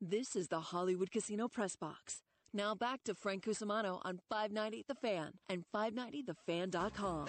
This is the Hollywood Casino Press Box. Now back to Frank Cusimano on 590 The Fan and 590thefan.com.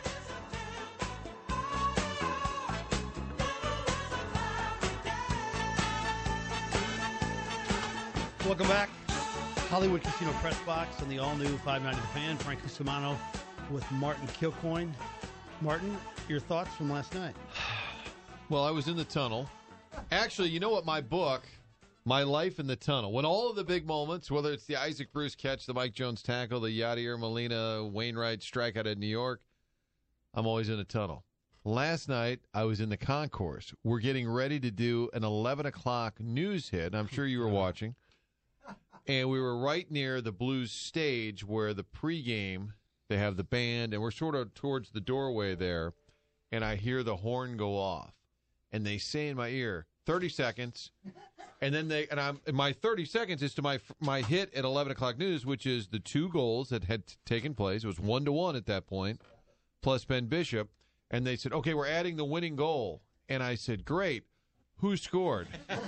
Welcome back. Hollywood Casino Press Box on the all-new 590 The Fan. Frank Cusimano with Martin Kilcoyne. Martin, your thoughts from last night? Well, I was in the tunnel. Actually, you know what? My book, My Life in the Tunnel, when all of the big moments, whether it's the Isaac Bruce catch, the Mike Jones tackle, the Yadier Molina, Wainwright strikeout at New York, I'm always in a tunnel. Last night, I was in the concourse. We're getting ready to do an 11 o'clock news hit. I'm sure you were watching. And we were right near the Blues stage where the pregame, they have the band, and we're sort of towards the doorway there, and I hear the horn go off. And they say in my ear, 30 seconds, and then my 30 seconds is to my hit at 11 o'clock news, which is the two goals that had taken place. It was 1-1 at that point, plus Ben Bishop. And they said, okay, we're adding the winning goal. And I said, great. Who scored?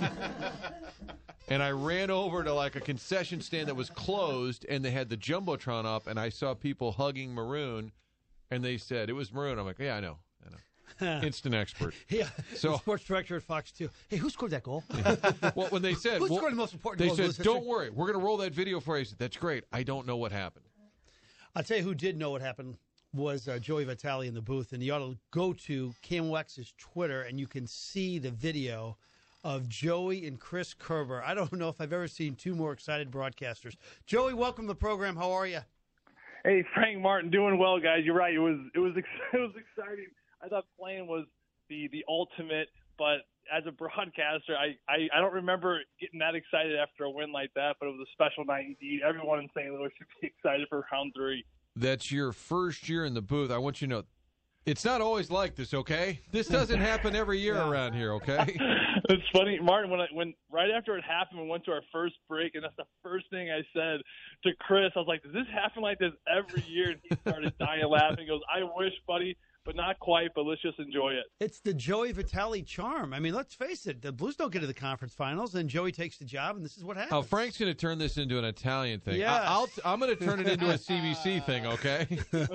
And I ran over to like a concession stand that was closed, and they had the Jumbotron up, and I saw people hugging Maroon, and they said, it was Maroon. I'm like, yeah, I know. Instant expert. Yeah, so the sports director at Fox 2. Hey, who scored that goal? Well, when they said, who scored the most important they goal? said, don't worry, we're going to roll that video for you. I said, that's great. I don't know what happened. I'll tell you who did know what happened was Joey Vitale in the booth, and you ought to go to KMOX's Twitter, and you can see the video of Joey and Chris Kerber. I don't know if I've ever seen two more excited broadcasters. Joey, welcome to the program. How are you? Hey, Frank Martin, doing well, guys. You're right. It was exciting. I thought playing was the ultimate, but as a broadcaster, I don't remember getting that excited after a win like that, but it was a special night indeed. Everyone in St. Louis should be excited for round 3. That's your first year in the booth. I want you to know, it's not always like this, okay? This doesn't happen every year around here, okay? It's funny, Martin, when right after it happened, we went to our first break, and that's the first thing I said to Chris. I was like, does this happen like this every year? And he started dying laughing. He goes, I wish, buddy, but not quite, but let's just enjoy it. It's the Joey Vitale charm. I mean, let's face it, the Blues don't get to the conference finals, and Joey takes the job, and this is what happens. Oh, Frank's going to turn this into an Italian thing. Yes. I'm going to turn it into a CBC thing, okay?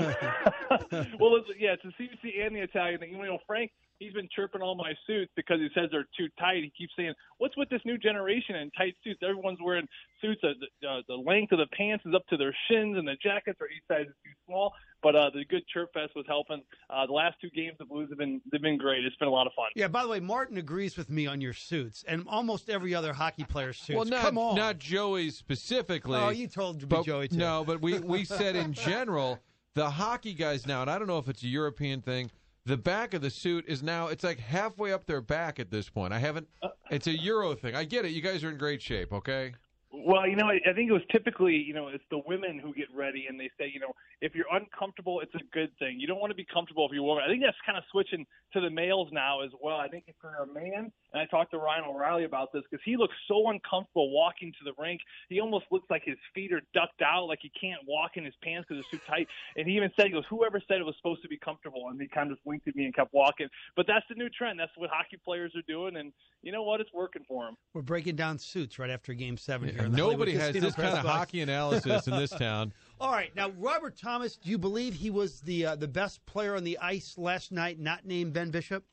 Well, it's a CBC and the Italian thing. You know, Frank, he's been chirping all my suits because he says they're too tight. He keeps saying, what's with this new generation in tight suits? Everyone's wearing suits. The length of the pants is up to their shins, and the jackets are each size is too small. But the good chirp fest was helping. The last 2 games, the Blues they've been great. It's been a lot of fun. Yeah, by the way, Martin agrees with me on your suits, and almost every other hockey player's suits. Well, Come on. not Joey's specifically. Oh, you told Joey too. No, but we said in general, the hockey guys now, and I don't know if it's a European thing, the back of the suit is now, it's like halfway up their back at this point. It's a Euro thing. I get it. You guys are in great shape, okay? Well, you know, I think it was typically, you know, it's the women who get ready, and they say, you know, if you're uncomfortable, it's a good thing. You don't want to be comfortable if you're a woman. I think that's kind of switching to the males now as well. I think if you're a man, and I talked to Ryan O'Reilly about this, because he looks so uncomfortable walking to the rink. He almost looks like his feet are ducked out, like he can't walk in his pants because they're too tight. And he even said, he goes, whoever said it was supposed to be comfortable? And he kind of just winked at me and kept walking. But that's the new trend. That's what hockey players are doing, and you know what? It's working for them. We're breaking down suits right after Game 7 here. Nobody has this kind of hockey analysis in this town. All right. Now, Robert Thomas, do you believe he was the best player on the ice last night, not named Ben Bishop?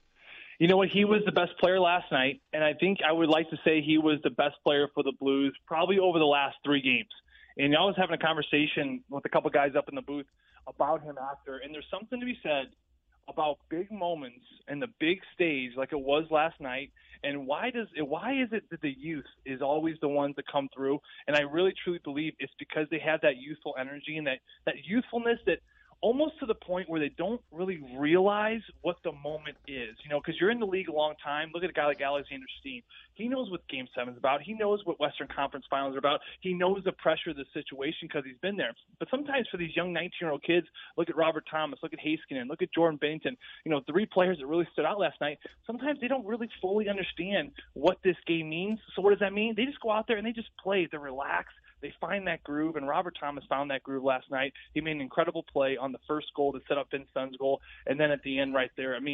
You know what? He was the best player last night, and I think I would like to say he was the best player for the Blues probably over the last 3 games. And I was having a conversation with a couple guys up in the booth about him after, and there's something to be said about big moments and the big stage like it was last night. And why is it that the youth is always the ones that come through? And I really truly believe it's because they have that youthful energy and that youthfulness that almost to the point where they don't really realize what the moment is, you know, because you're in the league a long time. Look at a guy like Alexander Steen. He knows what Game 7 is about. He knows what Western Conference Finals are about. He knows the pressure of the situation because he's been there. But sometimes for these young 19-year-old kids, look at Robert Thomas, look at Heiskanen, look at Jordan Bennington, you know, 3 players that really stood out last night. Sometimes they don't really fully understand what this game means. So what does that mean? They just go out there and they just play. They relax. They find that groove, and Robert Thomas found that groove last night. He made an incredible play on the first goal to set up Vince Dunn's goal, and then at the end right there, I mean, again,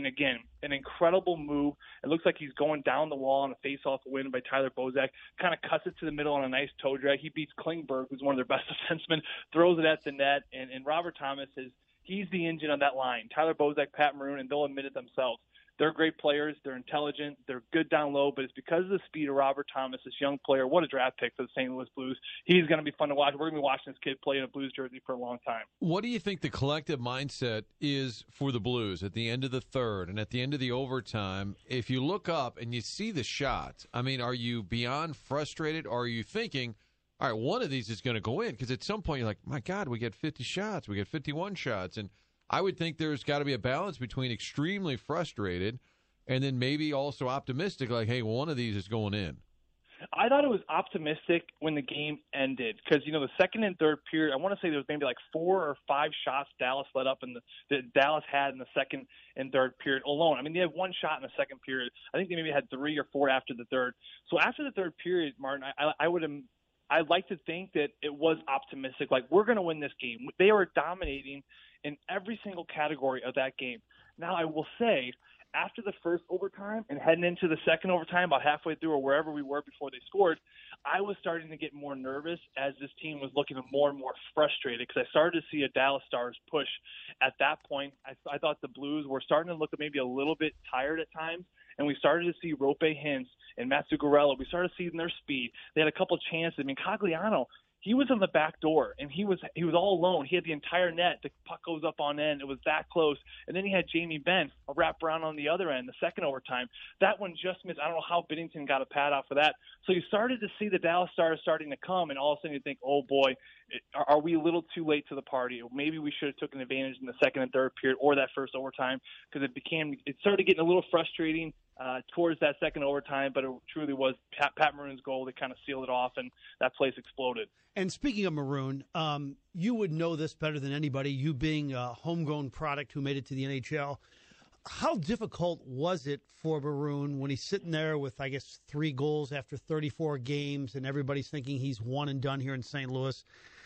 an incredible move. It looks like he's going down the wall on a face-off win by Tyler Bozak, kind of cuts it to the middle on a nice toe drag. He beats Klingberg, who's one of their best defensemen, throws it at the net, and Robert Thomas he's the engine on that line. Tyler Bozak, Pat Maroon, and they'll admit it themselves. They're great players. They're intelligent. They're good down low, but it's because of the speed of Robert Thomas, this young player. What a draft pick for the St. Louis Blues. He's going to be fun to watch. We're going to be watching this kid play in a Blues jersey for a long time. What do you think the collective mindset is for the Blues at the end of the third and at the end of the overtime? If you look up and you see the shot, I mean, are you beyond frustrated, or are you thinking, all right, one of these is going to go in? Because at some point you're like, my God, we get 50 shots. We get 51 shots. And I would think there's got to be a balance between extremely frustrated and then maybe also optimistic, like, hey, one of these is going in. I thought it was optimistic when the game ended because, the second and third period, I want to say there was maybe like 4 or 5 shots Dallas let up that Dallas had in the second and third period alone. I mean, they had 1 shot in the second period. I think they maybe had 3 or 4 after the third. So after the third period, Martin, I'd like to think that it was optimistic, like we're going to win this game. They were dominating in every single category of that game. Now, I will say, after the first overtime and heading into the second overtime, about halfway through or wherever we were before they scored, I was starting to get more nervous as this team was looking more and more frustrated because I started to see a Dallas Stars push. At that point, I thought the Blues were starting to look maybe a little bit tired at times, and we started to see Rope Hintz and Matt Zuccarello. We started seeing their speed. They had a couple chances. I mean, Cogliano, he was on the back door, and he was all alone. He had the entire net. The puck goes up on end. It was that close. And then he had Jamie Benn, a wraparound on the other end, the second overtime. That one just missed. I don't know how Binnington got a pad off for that. So you started to see the Dallas Stars starting to come, and all of a sudden you think, oh, boy, are we a little too late to the party? Maybe we should have taken advantage in the second and third period or that first overtime because it started getting a little frustrating towards that second overtime, but it truly was Pat Maroon's goal that kind of sealed it off, and that place exploded. And speaking of Maroon, you would know this better than anybody, you being a homegrown product who made it to the NHL. How difficult was it for Maroon when he's sitting there with, I guess, 3 goals after 34 games and everybody's thinking he's one and done here in St. Louis?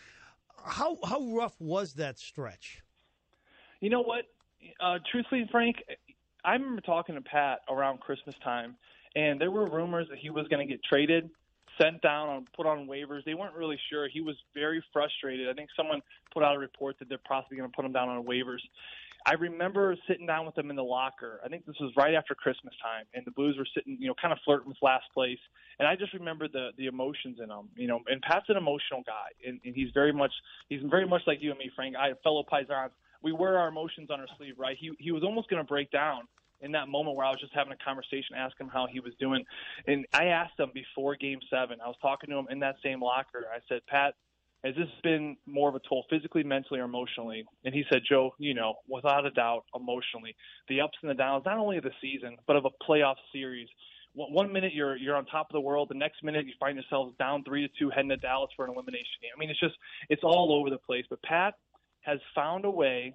How rough was that stretch? You know what? Truthfully, Frank, I remember talking to Pat around Christmas time, and there were rumors that he was going to get traded, sent down, put on waivers. They weren't really sure. He was very frustrated. I think someone put out a report that they're possibly going to put him down on waivers. I remember sitting down with him in the locker. I think this was right after Christmas time, and the Blues were sitting, kind of flirting with last place. And I just remember the emotions in him, And Pat's an emotional guy, and he's very much like you and me, Frank. Fellow Paisans. We wear our emotions on our sleeve, right? He was almost going to break down in that moment where I was just having a conversation, asking him how he was doing. And I asked him before Game 7. I was talking to him in that same locker. I said, Pat, has this been more of a toll physically, mentally, or emotionally? And he said, Joe, without a doubt, emotionally. The ups and the downs, not only of the season, but of a playoff series. One minute you're on top of the world. The next minute you find yourselves down 3-2 heading to Dallas for an elimination game. I mean, it's all over the place. But Pat has found a way.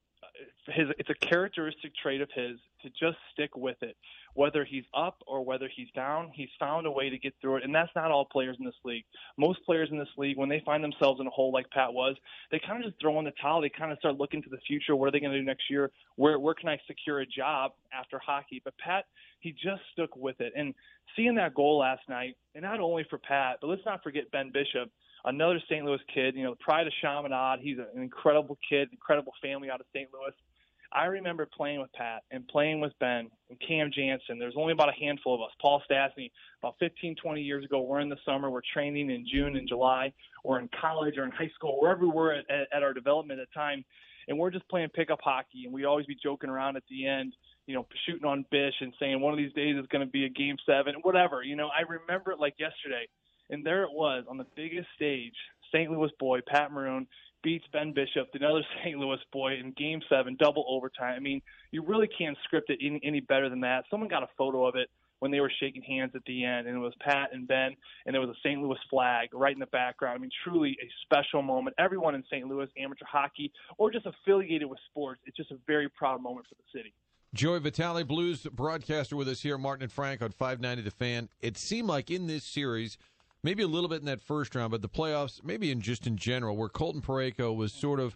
It's a characteristic trait of his to just stick with it. Whether he's up or whether he's down, he's found a way to get through it. And that's not all players in this league. Most players in this league, when they find themselves in a hole like Pat was, they kind of just throw in the towel. They kind of start looking to the future. What are they going to do next year? Where can I secure a job after hockey? But Pat, he just stuck with it. And seeing that goal last night, and not only for Pat, but let's not forget Ben Bishop, another St. Louis kid, the pride of Chaminade. He's an incredible kid, incredible family out of St. Louis. I remember playing with Pat and playing with Ben and Cam Jansen. There's only about a handful of us. Paul Stastny, about 15, 20 years ago, we're in the summer. We're training in June and July. We're in college or in high school, wherever we were at our development at the time. And we're just playing pickup hockey. And we'd always be joking around at the end, shooting on Bish and saying one of these days it's going to be a Game 7, whatever. I remember it like yesterday. And there it was on the biggest stage, St. Louis boy, Pat Maroon, beats Ben Bishop, another St. Louis boy, in Game 7, double overtime. I mean, you really can't script it any better than that. Someone got a photo of it when they were shaking hands at the end, and it was Pat and Ben, and there was a St. Louis flag right in the background. I mean, truly a special moment. Everyone in St. Louis, amateur hockey, or just affiliated with sports, it's just a very proud moment for the city. Joey Vitale, Blues broadcaster, with us here, Martin and Frank on 590 The Fan. It seemed like in this series, maybe a little bit in that first round, but the playoffs, maybe just in general, where Colton Parayko was sort of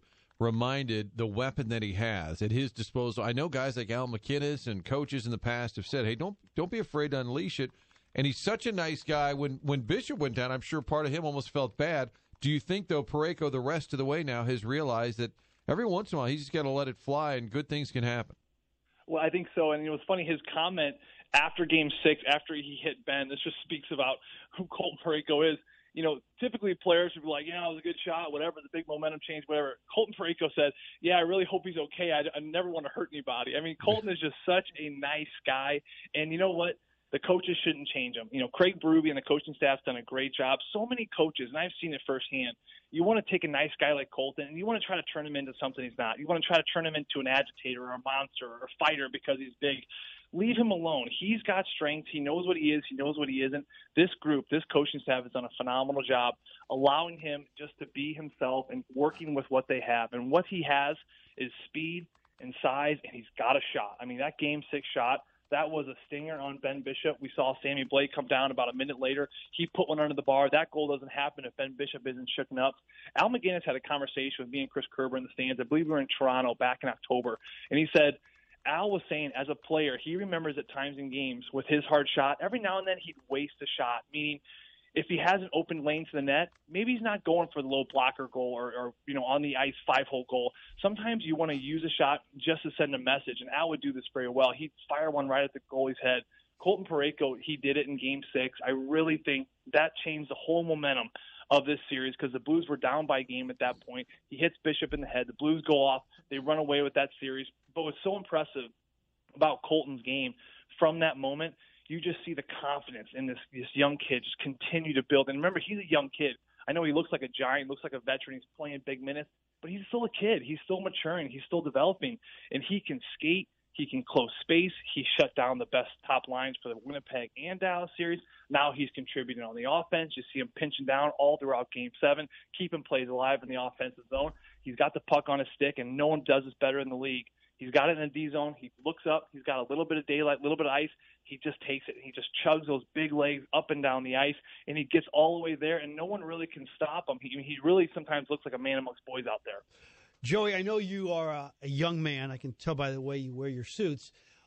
reminded the weapon that he has at his disposal. I know guys like Al McInnes and coaches in the past have said, hey, don't be afraid to unleash it. And he's such a nice guy. When Bishop went down, I'm sure part of him almost felt bad. Do you think, though, Parayko the rest of the way now has realized that every once in a while he's just got to let it fly and good things can happen? Well, I think so. And it was funny, his comment after Game 6, after he hit Ben, this just speaks about who Colton Parayko is. Typically players would be like, yeah, it was a good shot, whatever, the big momentum change, whatever. Colton Parayko said, yeah, I really hope he's okay. I never want to hurt anybody. I mean, Colton is just such a nice guy. And you know what? The coaches shouldn't change him. Craig Berube and the coaching staff's done a great job. So many coaches, and I've seen it firsthand, you want to take a nice guy like Colton, and you want to try to turn him into something he's not. You want to try to turn him into an agitator or a monster or a fighter because he's big. Leave him alone. He's got strengths. He knows what he is. He knows what he isn't. This group, this coaching staff has done a phenomenal job allowing him just to be himself and working with what they have. And what he has is speed and size, and he's got a shot. I mean, that Game 6 shot, that was a stinger on Ben Bishop. We saw Sammy Blake come down about a minute later. He put one under the bar. That goal doesn't happen if Ben Bishop isn't shooken up. Al McInnes had a conversation with me and Chris Kerber in the stands. I believe we were in Toronto back in October. And he said, Al was saying as a player, he remembers at times in games with his hard shot, every now and then he'd waste a shot, meaning if he has an open lane to the net, maybe he's not going for the low blocker goal or on the ice 5-hole goal. Sometimes you want to use a shot just to send a message, and Al would do this very well. He'd fire one right at the goalie's head. Colton Parayko, he did it in Game 6. I really think that changed the whole momentum of this series because the Blues were down by a game at that point. He hits Bishop in the head. The Blues go off. They run away with that series. But what's so impressive about Colton's game from that moment, you just see the confidence in this young kid just continue to build. And remember, he's a young kid. I know he looks like a giant, looks like a veteran. He's playing big minutes, but he's still a kid. He's still maturing. He's still developing. And he can skate. He can close space. He shut down the best top lines for the Winnipeg and Dallas series. Now he's contributing on the offense. You see him pinching down all throughout Game 7, keeping plays alive in the offensive zone. He's got the puck on his stick, and no one does this better in the league. He's got it in the D zone. He looks up. He's got a little bit of daylight, a little bit of ice. He just takes it. He just chugs those big legs up and down the ice, and he gets all the way there, and no one really can stop him. He really sometimes looks like a man amongst boys out there. Joey, I know you are a young man. I can tell by the way you wear your suits.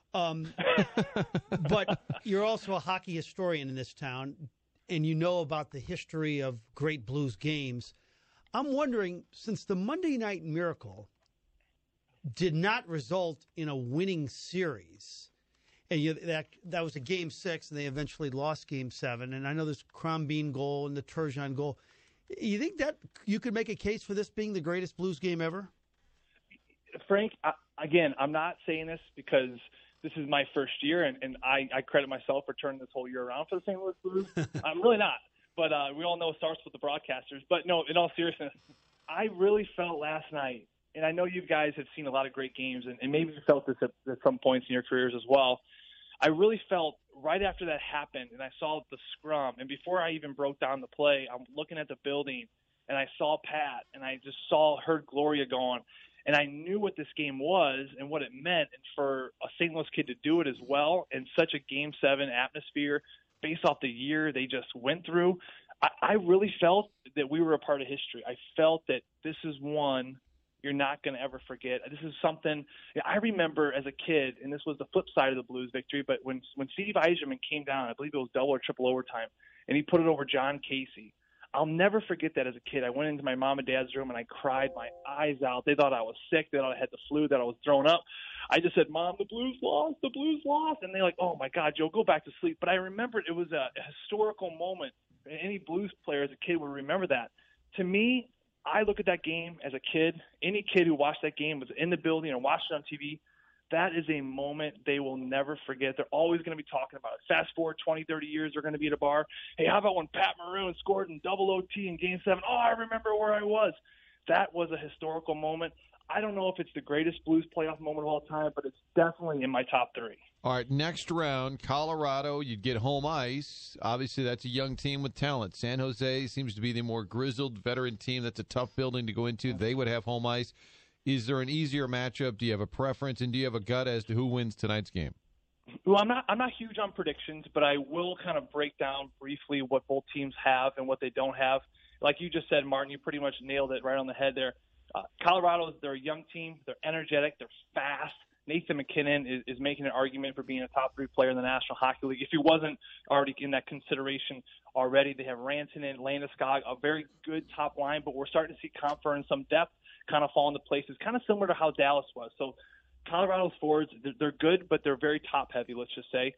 But you're also a hockey historian in this town, and you know about the history of great Blues games. I'm wondering, since the Monday Night Miracle did not result in a winning series, and that was a Game 6, and they eventually lost Game 7, and I know this Crombeen goal and the Turgeon goal. You think that you could make a case for this being the greatest Blues game ever? Frank, again, I'm not saying this because this is my first year, and I credit myself for turning this whole year around for the St. Louis Blues. I'm really not. But we all know it starts with the broadcasters. But, no, in all seriousness, I really felt last night, and I know you guys have seen a lot of great games, and maybe you felt this at some points in your careers as well. I really felt right after that happened, and I saw the scrum, and before I even broke down the play, I'm looking at the building, and I saw Pat, and I just heard Gloria going, and I knew what this game was and what it meant, and for a St. Louis kid to do it as well in such a Game 7 atmosphere based off the year they just went through, I really felt that we were a part of history. I felt that this is one you're not going to ever forget. This is something I remember as a kid, and this was the flip side of the Blues victory, but when Steve Yzerman came down, I believe it was double or triple overtime, and he put it over John Casey. I'll never forget that as a kid. I went into my mom and dad's room, and I cried my eyes out. They thought I was sick. They thought I had the flu, that I was thrown up. I just said, Mom, the Blues lost. The Blues lost. And they're like, oh, my God, Joe, go back to sleep. But I remembered it was a historical moment. Any Blues player as a kid would remember that. To me, I look at that game as a kid. Any kid who watched that game was in the building or watched it on TV. That is a moment they will never forget. They're always going to be talking about it. Fast forward 20, 30 years, they're going to be at a bar. Hey, how about when Pat Maroon scored in double OT in Game 7? Oh, I remember where I was. That was a historical moment. I don't know if it's the greatest Blues playoff moment of all time, but it's definitely in my top 3. All right, next round, Colorado, you'd get home ice. Obviously, that's a young team with talent. San Jose seems to be the more grizzled veteran team. That's a tough building to go into. They would have home ice. Is there an easier matchup? Do you have a preference, and do you have a gut as to who wins tonight's game? Well, I'm not huge on predictions, but I will kind of break down briefly what both teams have and what they don't have. Like you just said, Martin, you pretty much nailed it right on the head there. Colorado, they're a young team. They're energetic. They're fast. Nathan McKinnon is making an argument for being a top 3 player in the National Hockey League. If he wasn't already in that consideration already, they have Rantanen, Landeskog, a very good top line, but we're starting to see Compher and some depth kind of fall into places, kind of similar to how Dallas was. So Colorado's forwards, they're good, but they're very top-heavy, let's just say.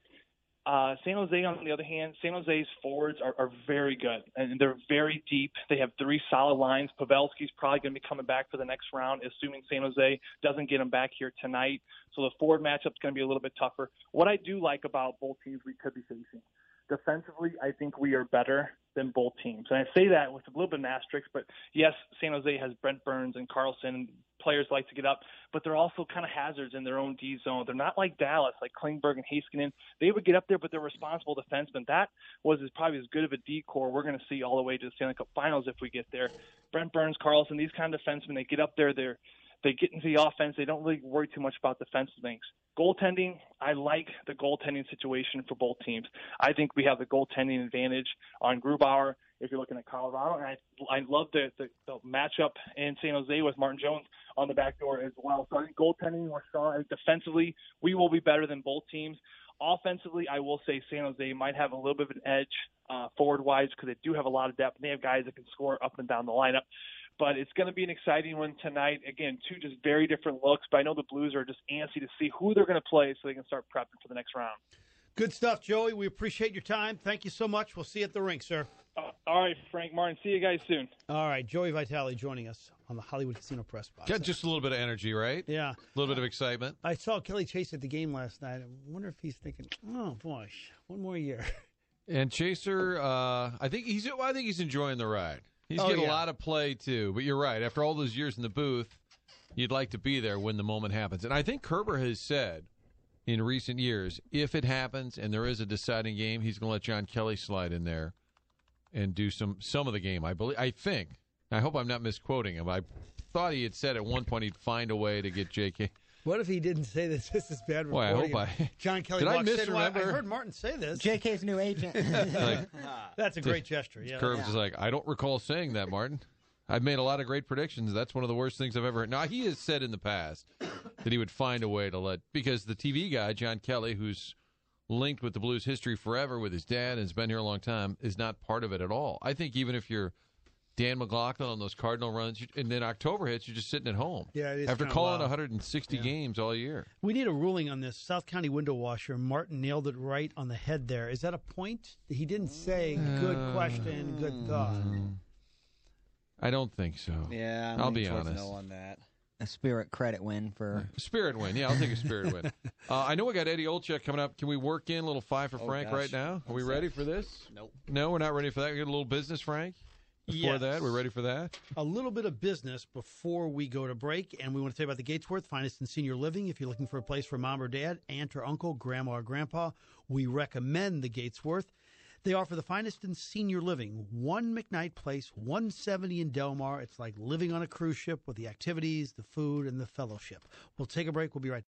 San Jose, on the other hand, San Jose's forwards are very good, and they're very deep. They have 3 solid lines. Pavelski's probably going to be coming back for the next round, assuming San Jose doesn't get him back here tonight. So the forward matchup's going to be a little bit tougher. What I do like about both teams we could be facing, defensively, I think we are better than both teams. And I say that with a little bit of an asterisk, but yes, San Jose has Brent Burns and Carlson, and players like to get up, but they're also kind of hazards in their own D zone. They're not like Dallas, like Klingberg and Heiskanen. They would get up there, but they're responsible defensemen. That was probably as good of a D-core we're going to see all the way to the Stanley Cup Finals if we get there. Brent Burns, Carlson, these kind of defensemen, they get up there, they get into the offense. They don't really worry too much about defensive things. Goaltending, I like the goaltending situation for both teams. I think we have the goaltending advantage on Grubauer if you're looking at Colorado. And I love the matchup in San Jose with Martin Jones on the back door as well. So I think goaltending, we're strong. Defensively, we will be better than both teams. Offensively, I will say San Jose might have a little bit of an edge forward-wise because they do have a lot of depth. And they have guys that can score up and down the lineup. But it's going to be an exciting one tonight. Again, 2 just very different looks. But I know the Blues are just antsy to see who they're going to play so they can start prepping for the next round. Good stuff, Joey. We appreciate your time. Thank you so much. We'll see you at the rink, sir. All right, Frank Martin. See you guys soon. All right, Joey Vitale joining us on the Hollywood Casino Press Box. Got just a little bit of energy, right? Yeah. A little bit of excitement. I saw Kelly Chase at the game last night. I wonder if he's thinking, oh, boy, one more year. And Chaser, I think he's enjoying the ride. He's getting a lot of play, too. But you're right. After all those years in the booth, you'd like to be there when the moment happens. And I think Kerber has said in recent years, if it happens and there is a deciding game, he's going to let John Kelly slide in there and do some of the game. I think. I hope I'm not misquoting him. I thought he had said at one point he'd find a way to get J.K. What if he didn't say this? This is bad reporting. Boy, I hope John Kelly did walks I misremember? In. I heard Martin say this. JK's new agent. That's a great gesture. Yeah. Curbs is like, I don't recall saying that, Martin. I've made a lot of great predictions. That's one of the worst things I've ever heard. Now, he has said in the past that he would find a way to because the TV guy, John Kelly, who's linked with the Blues history forever with his dad and has been here a long time, is not part of it at all. I think even if you're Dan McLaughlin on those Cardinal runs, and then October hits, you're just sitting at home. Yeah, it is after calling wild. 160 games all year. We need a ruling on this. South County window washer. Martin nailed it right on the head there. Is that a point? He didn't say good question, good thought. I don't think so. Yeah, I'll be honest. No on that. A Spirit credit win for Spirit win. Yeah, I'll take a Spirit win. I know we got Eddie Olczyk coming up. Can we work in a little 5 for Frank right now? Are we ready for this? Nope. No, we're not ready for that. We got a little business, Frank. Before that, we're ready for that? A little bit of business before we go to break, and we want to tell you about the Gatesworth, finest in senior living. If you're looking for a place for mom or dad, aunt or uncle, grandma or grandpa, we recommend the Gatesworth. They offer the finest in senior living. One McKnight Place, 170 in Delmar. It's like living on a cruise ship with the activities, the food, and the fellowship. We'll take a break. We'll be right back.